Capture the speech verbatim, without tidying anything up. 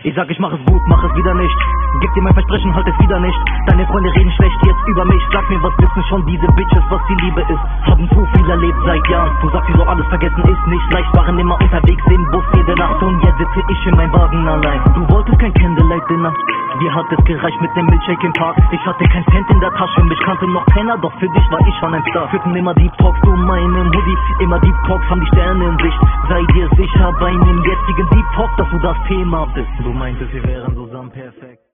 Ich sag, ich mach es gut, mach es wieder nicht. Gib dir mein Versprechen, halt es wieder nicht. Deine Freunde reden schlecht jetzt über mich. Sag mir, was wissen schon diese Bitches, was die Liebe ist. Haben zu viel erlebt seit Jahren. Du sagst, wieso alles vergessen ist nicht leicht. Waren immer unterwegs im Bus jede Nacht. Und jetzt sitze ich in meinem Wagen allein. Du wolltest kein Candlelight-Dinner. Dir hat es gereicht mit dem Milchshake im Park. Ich hatte kein Cent in der Tasche, mich kannte noch keiner. Doch für dich war ich schon ein Star. Führten immer Deep Talks zu meinem Hoodie. Immer Deep Talks, haben die Sterne in Sicht. Sei dir sicher bei einem jetzigen Deep Talk, dass du das Thema bist. Du meintest, wir wären zusammen perfekt.